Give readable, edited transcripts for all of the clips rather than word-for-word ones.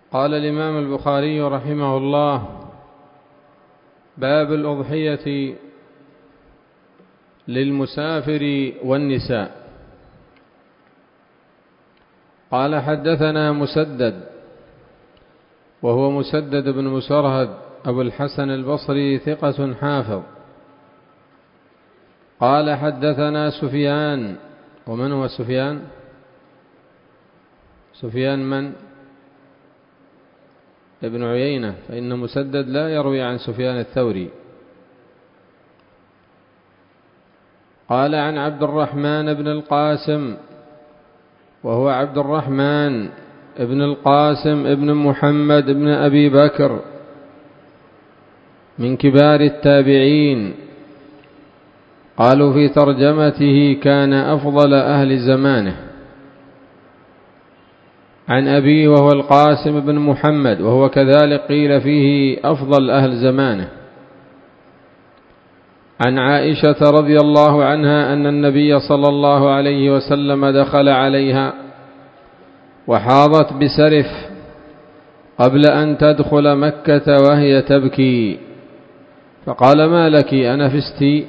قال الإمام البخاري رحمه الله: باب الأضحية للمسافر والنساء. قال: حدثنا مسدد وهو مسدد بن مسرهد أبو الحسن البصري ثقة حافظ. قال: حدثنا سفيان. ومن هو سفيان؟ سفيان من؟ ابن عيينة، فإن مسدد لا يروي عن سفيان الثوري. قال: عن عبد الرحمن بن القاسم وهو عبد الرحمن ابن القاسم ابن محمد ابن أبي بكر من كبار التابعين. قالوا في ترجمته: كان أفضل أهل زمانه. عن أبيه وهو القاسم بن محمد، وهو كذلك قيل فيه أفضل أهل زمانه. عن عائشة رضي الله عنها أن النبي صلى الله عليه وسلم دخل عليها وحاضت بسرف قبل أن تدخل مكة وهي تبكي، فقال: ما لك أنفستِ؟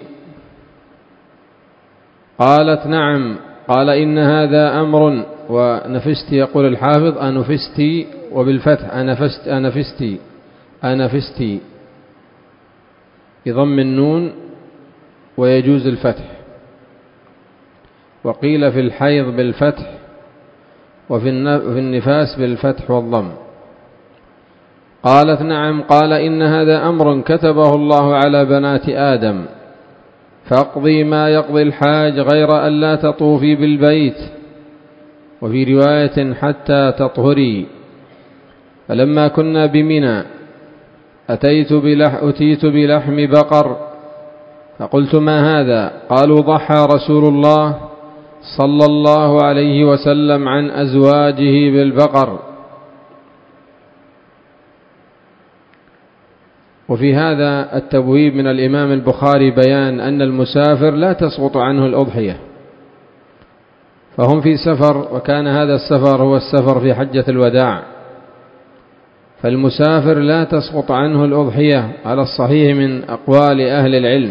قالت: نعم. قال: إن هذا أمر. ونفست يقول الحافظ أنفست وبالفتح أنفست بضم النون، ويجوز الفتح. وقيل في الحيض بالفتح، وفي النفاس بالفتح والضم. قالت: نعم. قال: إن هذا أمر كتبه الله على بنات آدم، فاقضي ما يقضي الحاج غير أن لا تطوفي بالبيت، وفي رواية حتى تطهري. فلما كنا بمنى أتيت بلحم بقر، فقلت: ما هذا؟ قالوا: ضحى رسول الله صلى الله عليه وسلم عن أزواجه بالبقر. وفي هذا التبويب من الإمام البخاري بيان أن المسافر لا تسقط عنه الأضحية، فهم في سفر، وكان هذا السفر هو السفر في حجة الوداع، فالمسافر لا تسقط عنه الأضحية على الصحيح من أقوال أهل العلم.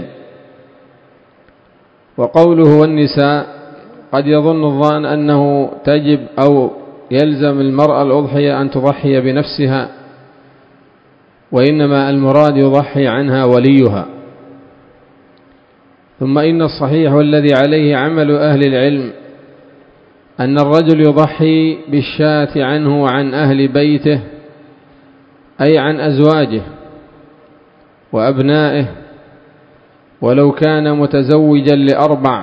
وقوله والنساء، قد يظن الظان أنه تجب أو يلزم المرأة الأضحية أن تضحي بنفسها، وإنما المراد يضحي عنها وليها. ثم إن الصحيح والذي عليه عمل أهل العلم أن الرجل يضحي بالشاة عنه وعن أهل بيته، أي عن أزواجه وأبنائه، ولو كان متزوجا ل4،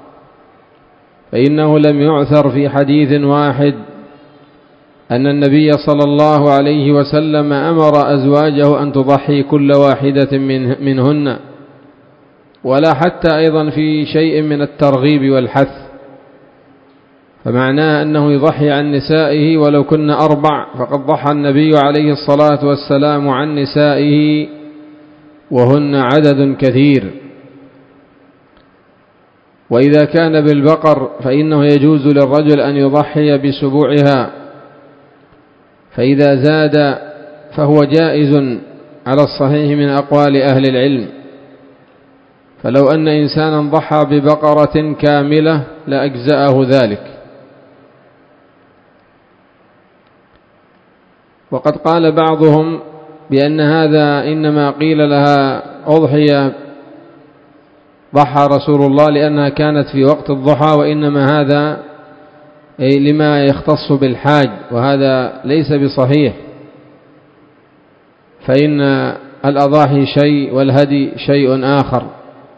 فإنه لم يعثر في حديث واحد أن النبي صلى الله عليه وسلم أمر أزواجه أن تضحي كل واحدة منهن، ولا حتى أيضا في شيء من الترغيب والحث، فمعناه أنه يضحي عن نسائه ولو كن 4، فقد ضحى النبي عليه الصلاة والسلام عن نسائه وهن عدد كثير. وإذا كان بالبقر فإنه يجوز للرجل أن يضحي بسبوعها، فإذا زاد فهو جائز على الصحيح من أقوال أهل العلم. فلو أن إنسانا ضحى ببقرة كاملة لأجزأه ذلك. وقد قال بعضهم بأن هذا إنما قيل لها أضحية ضحى رسول الله لأنها كانت في وقت الضحى، وإنما هذا لما يختص بالحاج، وهذا ليس بصحيح، فإن الأضاحي شيء والهدي شيء آخر.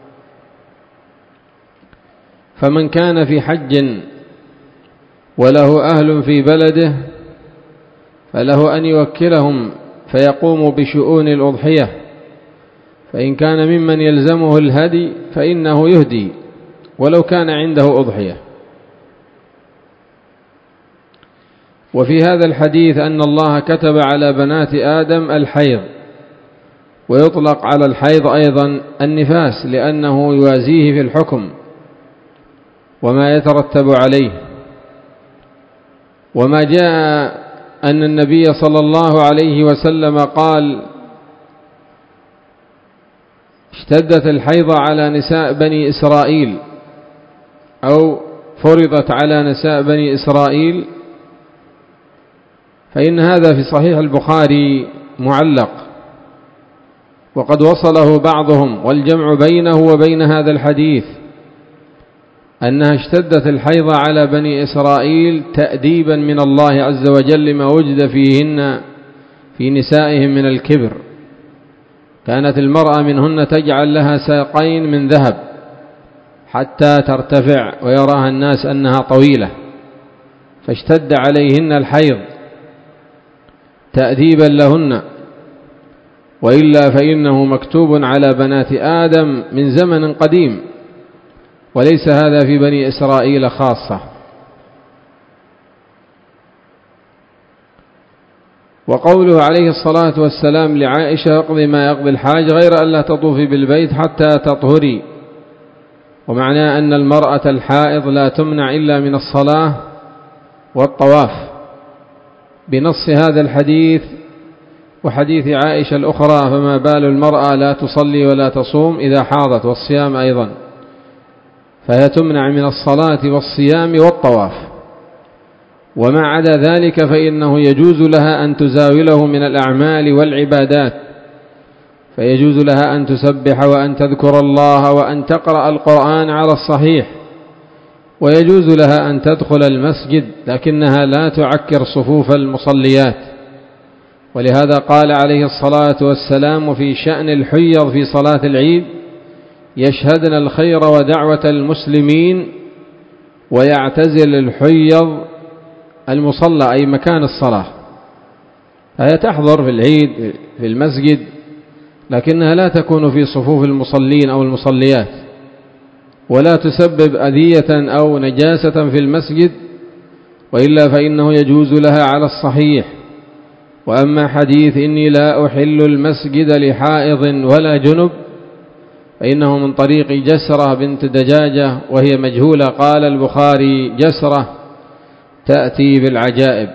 فمن كان في حج وله أهل في بلده فله أن يوكلهم فيقوم بشؤون الأضحية، فإن كان ممن يلزمه الهدي فإنه يهدي ولو كان عنده أضحية. وفي هذا الحديث أن الله كتب على بنات آدم الحيض، ويطلق على الحيض أيضا النفاس لأنه يوازيه في الحكم وما يترتب عليه. وما جاء أن النبي صلى الله عليه وسلم قال: اشتدت الحيض على نساء بني إسرائيل، أو فرضت على نساء بني إسرائيل، فإن هذا في صحيح البخاري معلق، وقد وصله بعضهم، والجمع بينه وبين هذا الحديث أنها اشتدت الحيض على بني إسرائيل تأديبا من الله عز وجل لما وجد فيهن في نسائهم من الكبر. كانت المرأة منهن تجعل لها ساقين من ذهب حتى ترتفع ويراها الناس أنها طويلة، فاشتد عليهن الحيض تأديبا لهن، وإلا فإنه مكتوب على بنات آدم من زمن قديم، وليس هذا في بني إسرائيل خاصة. وقوله عليه الصلاة والسلام لعائشة: اقضي ما يقضي الحاج غير أن لا تطوفي بالبيت حتى تطهري، ومعناه أن المرأة الحائض لا تمنع إلا من الصلاة والطواف بنص هذا الحديث وحديث عائشة الأخرى: فما بال المرأة لا تصلي ولا تصوم إذا حاضت، والصيام أيضا، فهي تمنع من الصلاة والصيام والطواف. وما عدا ذلك فإنه يجوز لها أن تزاوله من الأعمال والعبادات، فيجوز لها أن تسبح وأن تذكر الله وأن تقرأ القرآن على الصحيح، ويجوز لها أن تدخل المسجد، لكنها لا تعكر صفوف المصليات. ولهذا قال عليه الصلاة والسلام في شأن الحيض في صلاة العيد: يشهدن الخير ودعوة المسلمين ويعتزل الحيض المصلى، أي مكان الصلاة. فهي تحضر في العيد في المسجد، لكنها لا تكون في صفوف المصلين أو المصليات، ولا تسبب أذية أو نجاسة في المسجد، وإلا فإنه يجوز لها على الصحيح. وأما حديث إني لا أحل المسجد لحائض ولا جنب فإنه من طريق جسرة بنت دجاجة وهي مجهولة. قال البخاري: جسرة تأتي بالعجائب.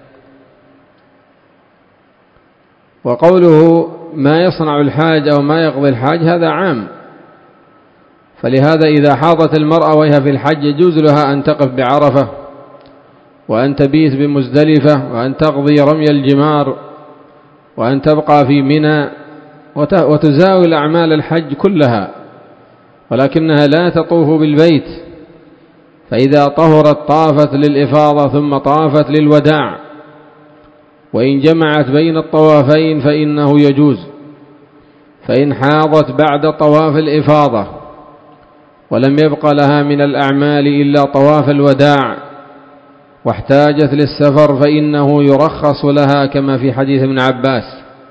وقوله ما يصنع الحاج أو ما يقضي الحاج هذا عام، فلهذا إذا حاضت المرأة وهي في الحج يجوز لها أن تقف بعرفة، وأن تبيت بمزدلفة، وأن تقضي رمي الجمار، وأن تبقى في منى، وتزاول أعمال الحج كلها، ولكنها لا تطوف بالبيت. فإذا طهرت طافت للإفاضة ثم طافت للوداع، وإن جمعت بين الطوافين فإنه يجوز. فإن حاضت بعد طواف الإفاضة ولم يبق لها من الأعمال إلا طواف الوداع واحتاجت للسفر فإنه يرخص لها، كما في حديث ابن عباس: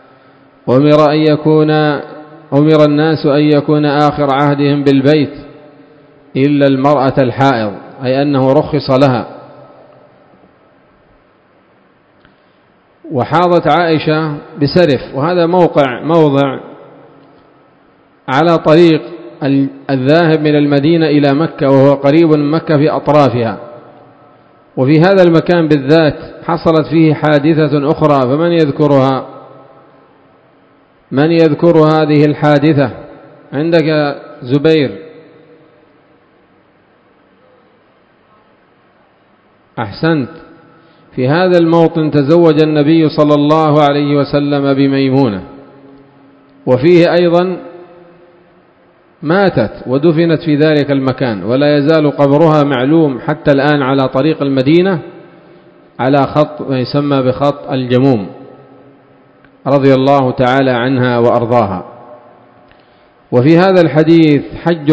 أمر الناس أن يكون آخر عهدهم بالبيت إلا المرأة الحائض، أي أنه رخص لها. وحاضت عائشة بسرف، وهذا موضع على طريق الذاهب من المدينة إلى مكة، وهو قريب من مكة في أطرافها. وفي هذا المكان بالذات حصلت فيه حادثة أخرى، فمن يذكرها؟ من يذكر هذه الحادثة؟ عندك زبير. أحسنت. في هذا الموطن تزوج النبي صلى الله عليه وسلم بميمونة، وفيه أيضا ماتت ودفنت في ذلك المكان، ولا يزال قبرها معلوم حتى الآن على طريق المدينة على خط ما يسمى بخط الجموم، رضي الله تعالى عنها وأرضاها. وفي هذا الحديث حج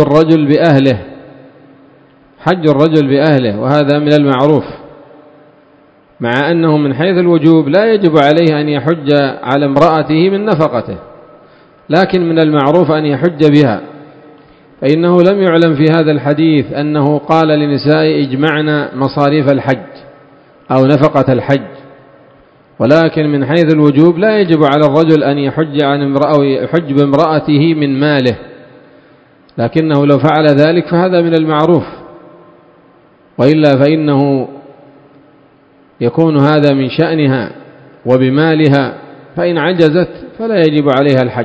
الرجل بأهله، وهذا من المعروف، مع أنه من حيث الوجوب لا يجب عليه أن يحج على امرأته من نفقته، لكن من المعروف أن يحج بها، فإنه لم يعلم في هذا الحديث أنه قال لنساء اجمعنا مصاريف الحج أو نفقة الحج، ولكن من حيث الوجوب لا يجب على الرجل أن يحج بامرأته من ماله، لكنه لو فعل ذلك فهذا من المعروف، وإلا فإنه يكون هذا من شأنها وبمالها، فإن عجزت فلا يجب عليها الحج.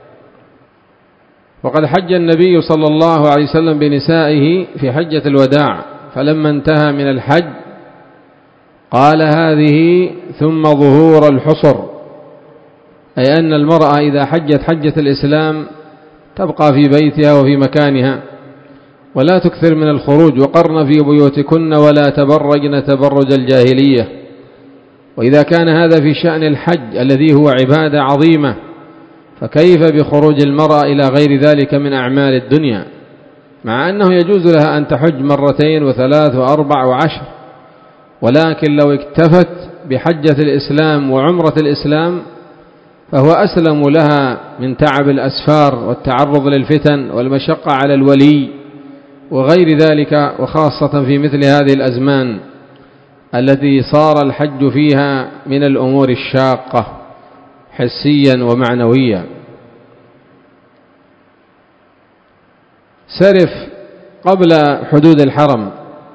وقد حج النبي صلى الله عليه وسلم بنسائه في حجة الوداع، فلما انتهى من الحج قال: هذه ثم ظهور الحصر، أي أن المرأة إذا حجت حجة الإسلام تبقى في بيتها وفي مكانها ولا تكثر من الخروج، وقرن في بيوتكن ولا تبرجن تبرج الجاهلية. وإذا كان هذا في شأن الحج الذي هو عبادة عظيمة، فكيف بخروج المرأة إلى غير ذلك من أعمال الدنيا، مع أنه يجوز لها أن تحج مرتين وثلاث وأربع وعشر، ولكن لو اكتفت بحجة الإسلام وعمرة الإسلام فهو أسلم لها من تعب الأسفار والتعرض للفتن والمشقة على الولي وغير ذلك، وخاصة في مثل هذه الأزمان التي صار الحج فيها من الأمور الشاقة حسيا ومعنويا. سرف قبل حدود الحرم،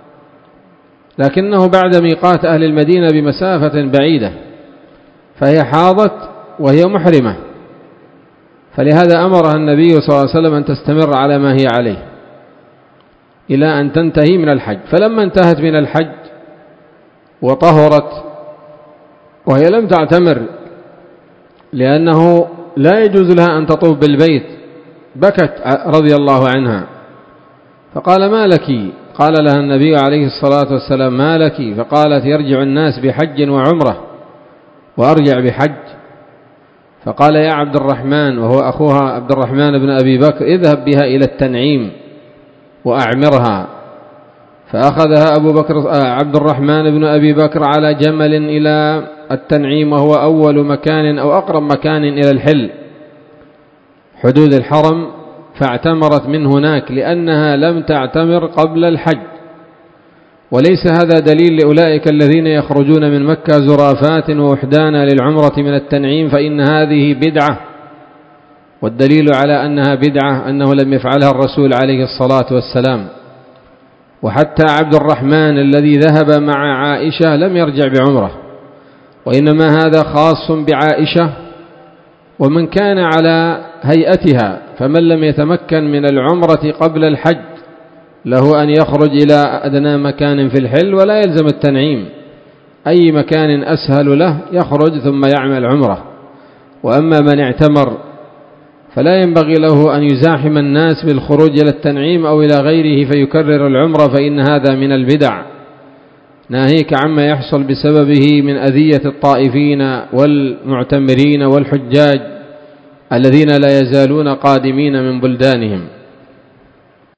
لكنه بعد ميقات أهل المدينة بمسافة بعيدة، فهي حاضت وهي محرمة، فلهذا أمرها النبي صلى الله عليه وسلم أن تستمر على ما هي عليه إلى أن تنتهي من الحج. فلما انتهت من الحج وطهرت وهي لم تعتمر، لأنه لا يجوز لها أن تطوف بالبيت، بكت رضي الله عنها، فقال: ما لك؟ قال لها النبي عليه الصلاة والسلام: ما لك؟ فقالت: يرجع الناس بحج وعمرة وأرجع بحج. فقال: يا عبد الرحمن، وهو أخوها عبد الرحمن بن أبي بكر: اذهب بها إلى التنعيم وأعمرها. فأخذها عبد الرحمن بن أبي بكر على جمل إلى التنعيم، وهو أول مكان أو أقرب مكان إلى الحل حدود الحرم، فاعتمرت من هناك لأنها لم تعتمر قبل الحج. وليس هذا دليل لأولئك الذين يخرجون من مكة زرافات ووحدانا للعمرة من التنعيم، فإن هذه بدعة، والدليل على أنها بدعة أنه لم يفعلها الرسول عليه الصلاة والسلام. وحتى عبد الرحمن الذي ذهب مع عائشة لم يرجع بعمرة، وإنما هذا خاص بعائشة ومن كان على هيئتها، فمن لم يتمكن من العمرة قبل الحج له أن يخرج إلى أدنى مكان في الحل ولا يلزم التنعيم، أي مكان أسهل له يخرج ثم يعمل عمرة. وأما من اعتمر فلا ينبغي له أن يزاحم الناس بالخروج إلى التنعيم أو إلى غيره فيكرر العمرة، فإن هذا من البدع، ناهيك عما يحصل بسببه من أذية الطائفين والمعتمرين والحجاج الذين لا يزالون قادمين من بلدانهم.